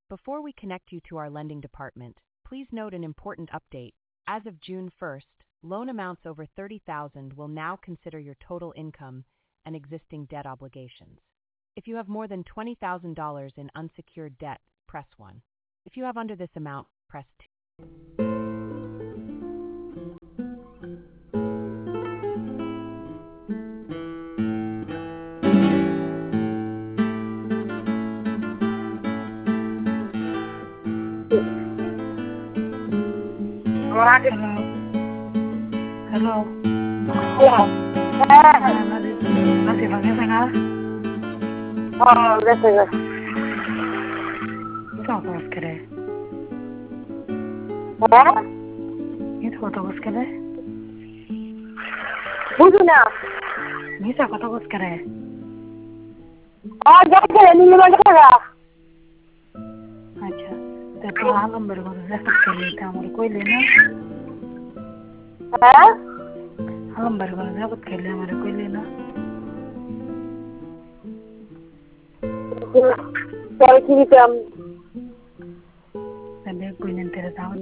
Before we connect you to our lending department, please note an important update. As of June 1st, loan amounts over $30,000 will now consider your total income and existing debt obligations. If you have more than $20,000 in unsecured debt, press 1. If you have under this amount, press 2. Hello. Masih pakai sangat? Biasa. Itu apa sekarang? Itu kota sekarang? Bujuna. Bisa kota sekarang? Jadi ni mana kaya? अच्छा तो आलम बरगो जैसा कर लेता हमारे कोई लेना आलम बरगो जैसा कर ले हमारे कोई लेना Saya kiri jam. तब कोई नहीं तेरे साथ